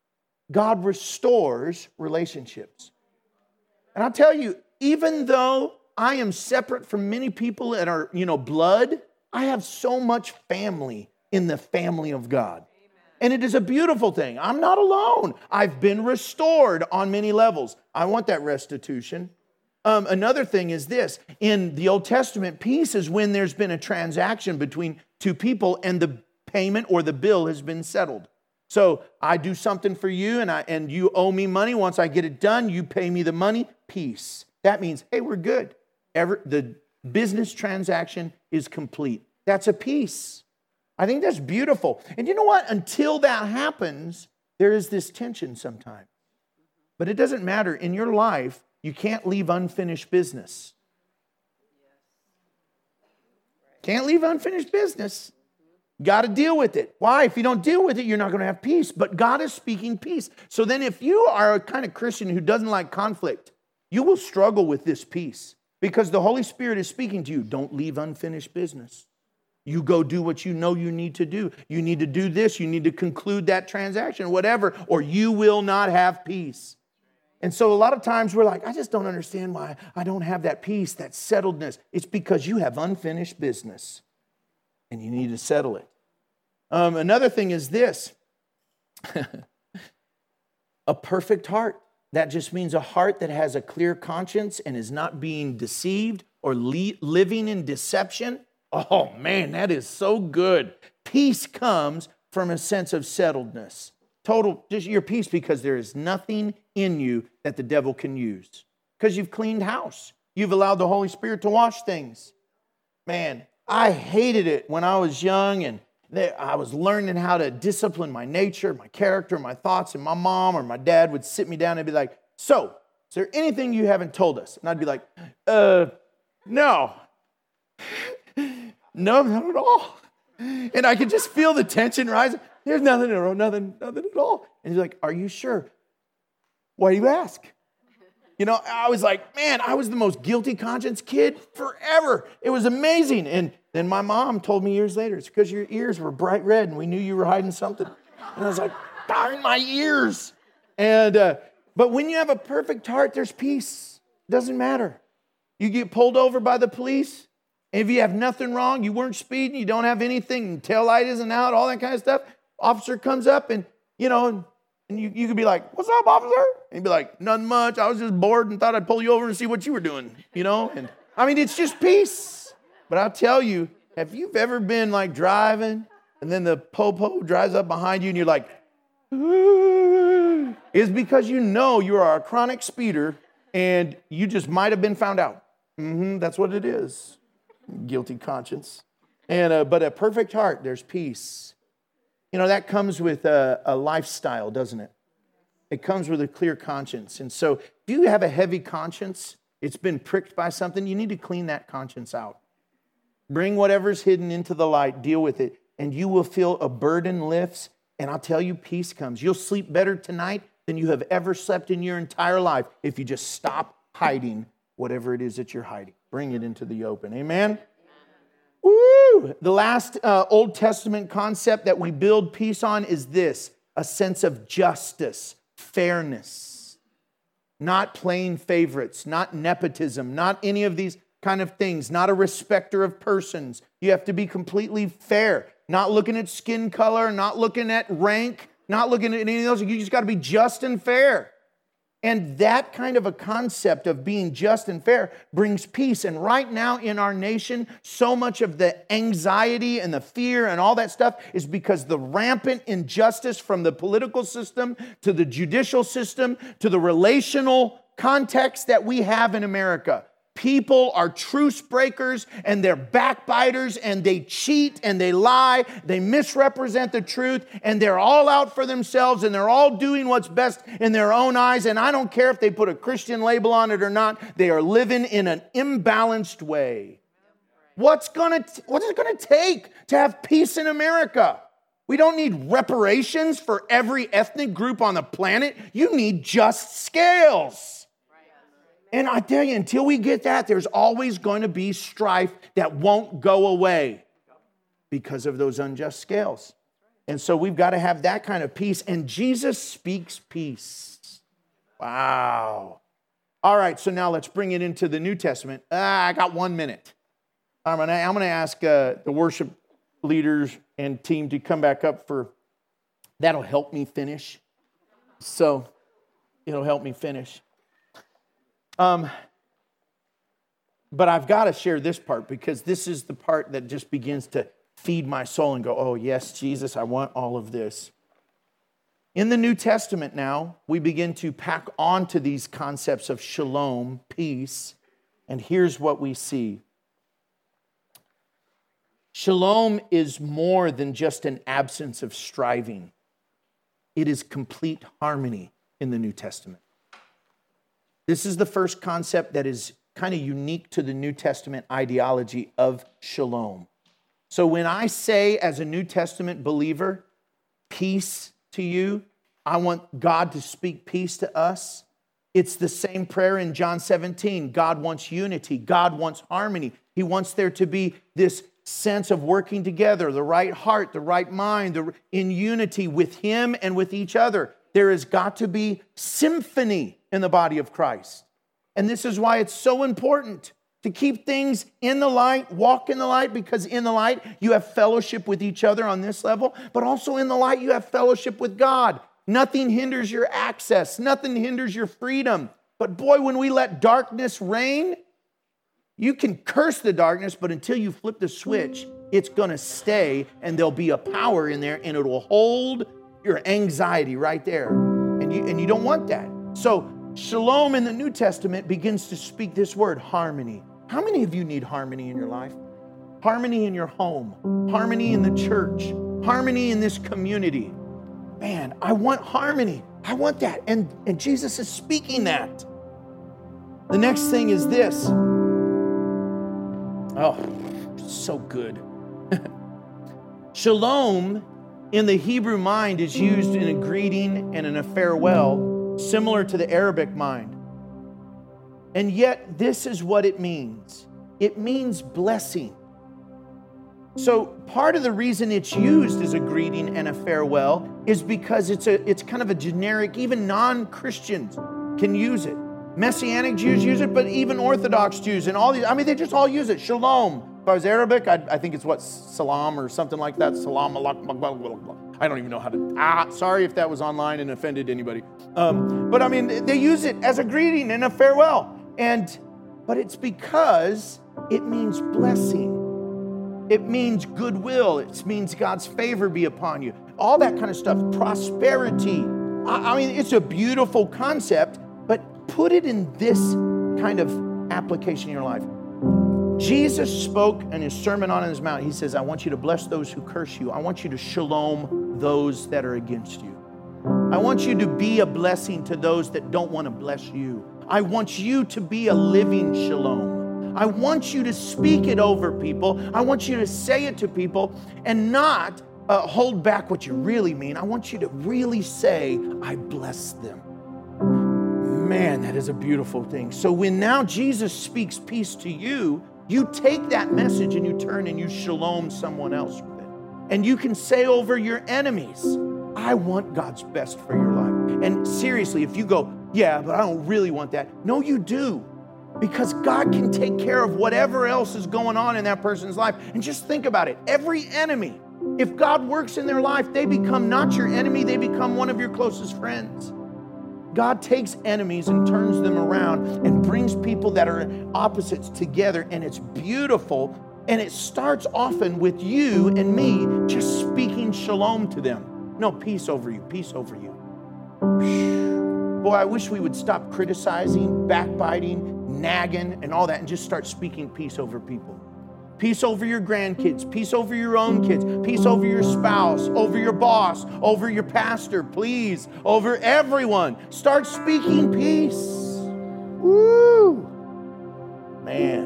S1: God restores relationships. And I'll tell you, even though I am separate from many people that are, you know, blood, I have so much family in the family of God. And it is a beautiful thing. I'm not alone. I've been restored on many levels. I want that restitution. Um, another thing is this. In the Old Testament, peace is when there's been a transaction between two people and the payment or the bill has been settled. So I do something for you and I and you owe me money. Once I get it done, you pay me the money. Peace. That means, hey, we're good. Ever, the business transaction is complete. That's a peace. I think that's beautiful. And you know what? Until that happens, there is this tension sometimes. But it doesn't matter. In your life, you can't leave unfinished business. Can't leave unfinished business. Got to deal with it. Why? If you don't deal with it, you're not going to have peace. But God is speaking peace. So then if you are a kind of Christian who doesn't like conflict, you will struggle with this peace. Because the Holy Spirit is speaking to you. Don't leave unfinished business. You go do what you know you need to do. You need to do this. You need to conclude that transaction, whatever, or you will not have peace. And so a lot of times we're like, I just don't understand why I don't have that peace, that settledness. It's because you have unfinished business and you need to settle it. Um, another thing is this, a perfect heart. That just means a heart that has a clear conscience and is not being deceived or le- living in deception. Oh man, that is so good. Peace comes from a sense of settledness. Total, just your peace because there is nothing in you that the devil can use. Because you've cleaned house. You've allowed the Holy Spirit to wash things. Man, I hated it when I was young and I was learning how to discipline my nature, my character, my thoughts, and my mom or my dad would sit me down and be like, so, is there anything you haven't told us? And I'd be like, uh, no. No, not at all. And I could just feel the tension rising. There's nothing at all, nothing, nothing at all. And he's like, are you sure? Why do you ask? You know, I was like, man, I was the most guilty conscience kid forever. It was amazing. And then my mom told me years later, it's because your ears were bright red and we knew you were hiding something. And I was like, darn my ears. And, uh, but when you have a perfect heart, there's peace. It doesn't matter. You get pulled over by the police. And if you have nothing wrong, you weren't speeding, you don't have anything, tail light isn't out, all that kind of stuff, officer comes up and, you know, and, and you, you could be like, what's up, officer? And he'd be like, nothing much. I was just bored and thought I'd pull you over and see what you were doing, you know? And I mean, it's just peace. But I'll tell you, if you've ever been like driving and then the po-po drives up behind you and you're like, ooh, is because you know you are a chronic speeder and you just might have been found out. Mm-hmm, that's what it is. Guilty conscience. And uh, but a perfect heart, there's peace. You know, that comes with a, a lifestyle, doesn't it? It comes with a clear conscience. And so if you have a heavy conscience, it's been pricked by something, you need to clean that conscience out. Bring whatever's hidden into the light, deal with it, and you will feel a burden lifts, and I'll tell you, peace comes. You'll sleep better tonight than you have ever slept in your entire life if you just stop hiding whatever it is that you're hiding. Bring it into the open. Amen? Woo! The last uh, Old Testament concept that we build peace on is this, a sense of justice, fairness, not playing favorites, not nepotism, not any of these kind of things, not a respecter of persons. You have to be completely fair, not looking at skin color, not looking at rank, not looking at any of those. You just got to be just and fair. And that kind of a concept of being just and fair brings peace. And right now in our nation, so much of the anxiety and the fear and all that stuff is because the rampant injustice from the political system to the judicial system to the relational context that we have in America. People are truce breakers and they're backbiters and they cheat and they lie. They misrepresent the truth and they're all out for themselves and they're all doing what's best in their own eyes. And I don't care if they put a Christian label on it or not. They are living in an imbalanced way. What's gonna, what's it going to take to have peace in America? We don't need reparations for every ethnic group on the planet. You need just scales. And I tell you, until we get that, there's always going to be strife that won't go away because of those unjust scales. And so we've got to have that kind of peace. And Jesus speaks peace. Wow. All right, so now let's bring it into the New Testament. Ah, I got one minute. I'm going to I'm gonna ask uh, the worship leaders and team to come back up for, that'll help me finish. So it'll help me finish. Um, but I've got to share this part because this is the part that just begins to feed my soul and go, oh, yes, Jesus, I want all of this. In the New Testament now, we begin to pack onto these concepts of shalom, peace, and here's what we see. Shalom is more than just an absence of striving. It is complete harmony in the New Testament. This is the first concept that is kind of unique to the New Testament ideology of shalom. So when I say as a New Testament believer, peace to you, I want God to speak peace to us. It's the same prayer in John seventeen. God wants unity. God wants harmony. He wants there to be this sense of working together, the right heart, the right mind, the, in unity with Him and with each other. There has got to be symphony in the body of Christ. And this is why it's so important to keep things in the light, walk in the light, because in the light you have fellowship with each other on this level, but also in the light you have fellowship with God. Nothing hinders your access. Nothing hinders your freedom. But boy, when we let darkness reign, you can curse the darkness, but until you flip the switch, it's going to stay and there'll be a power in there and it will hold your anxiety right there. And you, and you don't want that. So shalom in the New Testament begins to speak this word, harmony. How many of you need harmony in your life? Harmony in your home, harmony in the church, harmony in this community. Man, I want harmony. I want that. And, and Jesus is speaking that. The next thing is this. Oh, so good. Shalom in the Hebrew mind is used in a greeting and in a farewell, similar to the Arabic mind. And yet, this is what it means. It means blessing. So part of the reason it's used as a greeting and a farewell is because it's a it's kind of a generic, even non-Christians can use it. Messianic Jews use it, but even Orthodox Jews and all these, I mean, they just all use it. Shalom. If I was Arabic, I'd, I think it's what, salam or something like that. Salam, I don't even know how to, ah, sorry if that was online and offended anybody. Um, but I mean, they use it as a greeting and a farewell. And, but it's because it means blessing. It means goodwill. It means God's favor be upon you. All that kind of stuff. Prosperity. I, I mean, it's a beautiful concept, but put it in this kind of application in your life. Jesus spoke in his Sermon on his Mount. He says, I want you to bless those who curse you. I want you to shalom those that are against you. I want you to be a blessing to those that don't want to bless you. I want you to be a living shalom. I want you to speak it over people. I want you to say it to people and not uh, hold back what you really mean. I want you to really say, I bless them. Man, that is a beautiful thing. So when now Jesus speaks peace to you, you take that message and you turn and you shalom someone else with it. And you can say over your enemies, I want God's best for your life. And seriously, if you go, yeah, but I don't really want that. No, you do. Because God can take care of whatever else is going on in that person's life. And just think about it. Every enemy, if God works in their life, they become not your enemy, they become one of your closest friends. God takes enemies and turns them around and brings people that are opposites together, and it's beautiful. And it starts often with you and me just speaking shalom to them. No, peace over you, peace over you. Boy, I wish we would stop criticizing, backbiting, nagging, and all that, and just start speaking peace over people. Peace over your grandkids, peace over your own kids, peace over your spouse, over your boss, over your pastor, please, over everyone. Start speaking peace. Woo! Man.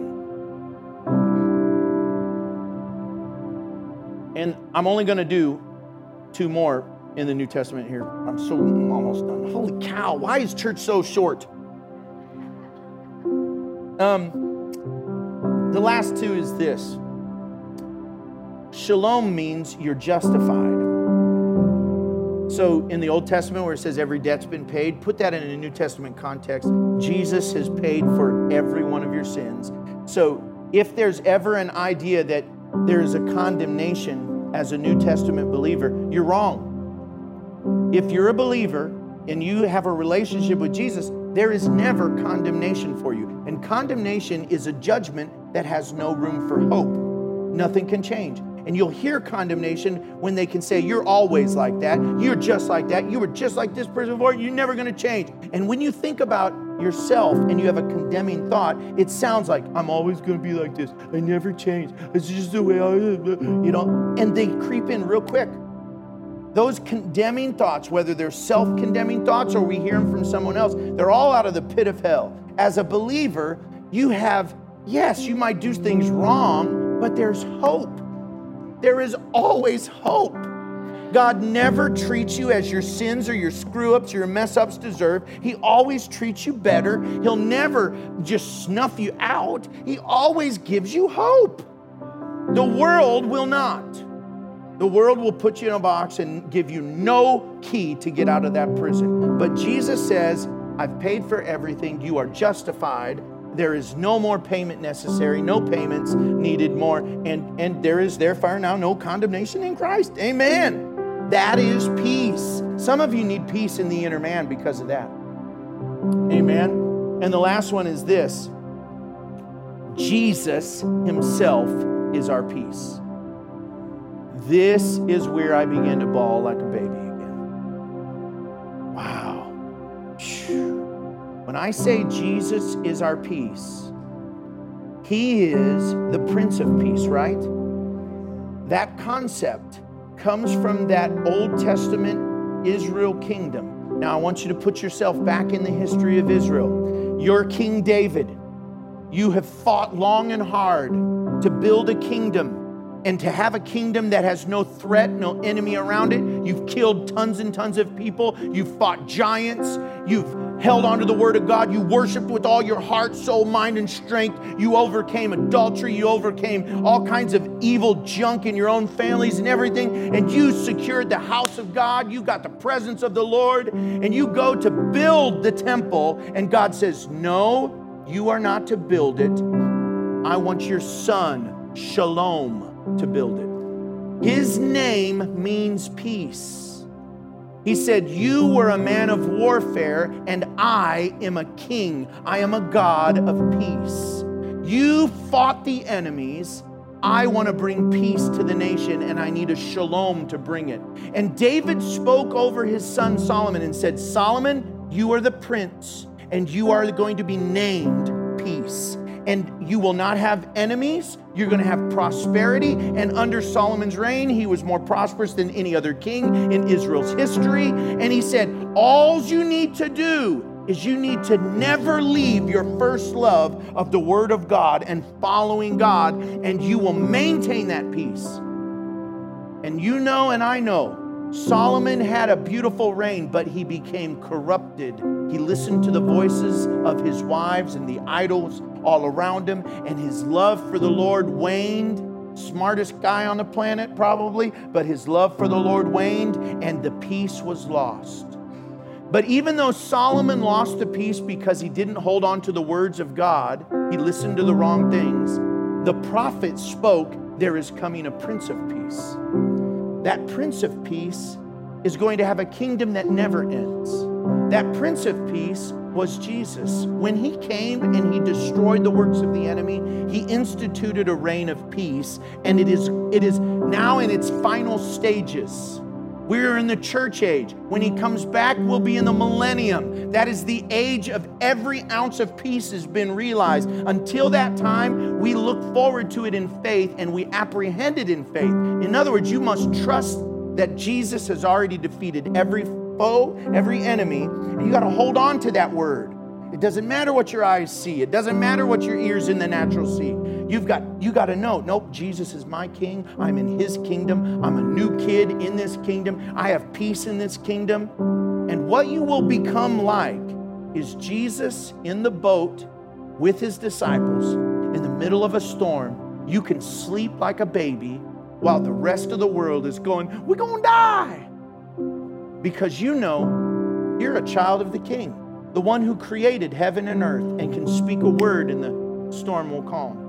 S1: And I'm only going to do two more in the New Testament here. I'm so I'm almost done. Holy cow, why is church so short? Um... The last two is this. Shalom means you're justified. So in the Old Testament where it says every debt's been paid, put that in a New Testament context. Jesus has paid for every one of your sins. So if there's ever an idea that there is a condemnation as a New Testament believer, you're wrong. If you're a believer and you have a relationship with Jesus, there is never condemnation for you. And condemnation is a judgment that has no room for hope. Nothing can change. And you'll hear condemnation when they can say, you're always like that. You're just like that. You were just like this person before. You're never going to change. And when you think about yourself and you have a condemning thought, it sounds like, I'm always going to be like this. I never change. It's just the way I am. You know, and they creep in real quick. Those condemning thoughts, whether they're self-condemning thoughts or we hear them from someone else, they're all out of the pit of hell. As a believer, you have, yes, you might do things wrong, but there's hope. There is always hope. God never treats you as your sins or your screw-ups or your mess-ups deserve. He always treats you better. He'll never just snuff you out. He always gives you hope. The world will not. The world will put you in a box and give you no key to get out of that prison. But Jesus says, I've paid for everything. You are justified. There is no more payment necessary, no payments needed more. And, and there is therefore now no condemnation in Christ. Amen. That is peace. Some of you need peace in the inner man because of that. Amen. And the last one is this. Jesus himself is our peace. This is where I begin to bawl like a baby again. Wow. When I say Jesus is our peace, he is the Prince of Peace, right? That concept comes from that Old Testament Israel kingdom. Now I want you to put yourself back in the history of Israel. You're King David. You have fought long and hard to build a kingdom. And to have a kingdom that has no threat, no enemy around it. You've killed tons and tons of people. You've fought giants. You've held on to the word of God. You worshiped with all your heart, soul, mind, and strength. You overcame adultery. You overcame all kinds of evil junk in your own families and everything. And you secured the house of God. You got the presence of the Lord. And you go to build the temple. And God says, no, you are not to build it. I want your son, Shalom, to build it. His name means peace. He said, you were a man of warfare, and I am a king. I am a God of peace. You fought the enemies. I want to bring peace to the nation, and I need a shalom to bring it. And David spoke over his son Solomon and said, Solomon, you are the prince, and you are going to be named peace. And you will not have enemies. You're going to have prosperity. And under Solomon's reign, he was more prosperous than any other king in Israel's history. And he said, all you need to do is you need to never leave your first love of the Word of God and following God, and you will maintain that peace. And you know and I know, Solomon had a beautiful reign, but he became corrupted. He listened to the voices of his wives and the idols all around him, and his love for the Lord waned. Smartest guy on the planet, probably, but his love for the Lord waned, and the peace was lost. But even though Solomon lost the peace because he didn't hold on to the words of God, he listened to the wrong things, the prophet spoke, there is coming a Prince of Peace. That Prince of Peace is going to have a kingdom that never ends. That Prince of Peace was Jesus. When he came and he destroyed the works of the enemy, he instituted a reign of peace, and it is, it is now in its final stages. We're in the church age. When he comes back, we'll be in the millennium. That is the age of every ounce of peace has been realized. Until that time, we look forward to it in faith, and we apprehend it in faith. In other words, you must trust that Jesus has already defeated every foe, every enemy, and you got to hold on to that word. It doesn't matter what your eyes see. It doesn't matter what your ears in the natural see. You've got, you got to know, nope, Jesus is my king. I'm in his kingdom. I'm a new kid in this kingdom. I have peace in this kingdom. And what you will become like is Jesus in the boat with his disciples in the middle of a storm. You can sleep like a baby while the rest of the world is going, we're going to die. Because you know you're a child of the King, the one who created heaven and earth and can speak a word and the storm will calm.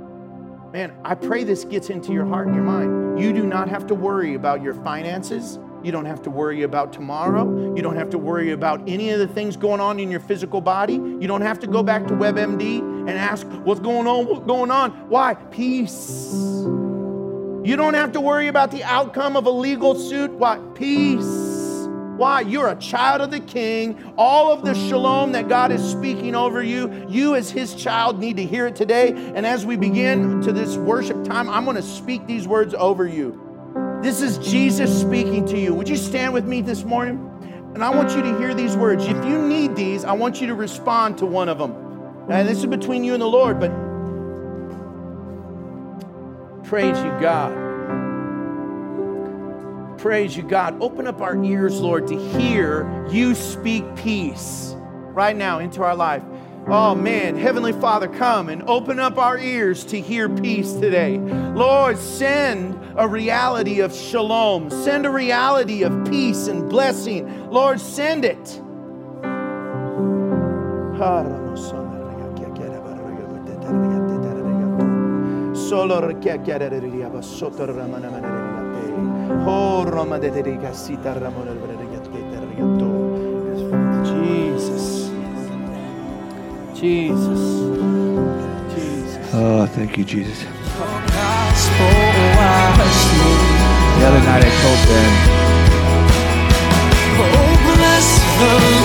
S1: Man, I pray this gets into your heart and your mind. You do not have to worry about your finances. You don't have to worry about tomorrow. You don't have to worry about any of the things going on in your physical body. You don't have to go back to WebMD and ask, what's going on? What's going on? Why? Peace. You don't have to worry about the outcome of a legal suit. Why? Peace. Why? You're a child of the King. All of the shalom that God is speaking over you, you as his child need to hear it today. And as we begin to this worship time, I'm going to speak these words over you. This is Jesus speaking to you. Would you stand with me this morning? And I want you to hear these words. If you need these, I want you to respond to one of them. And this is between you and the Lord, but praise you, God. Praise you, God. Open up our ears, Lord, to hear you speak peace right now into our life. Oh, man. Heavenly Father, come and open up our ears to hear peace today. Lord, send a reality of shalom. Send a reality of peace and blessing. Lord, send it. Jesus. Jesus. Jesus.
S3: Oh, thank you, Jesus. The other night I told Ben.
S4: Oh, bless the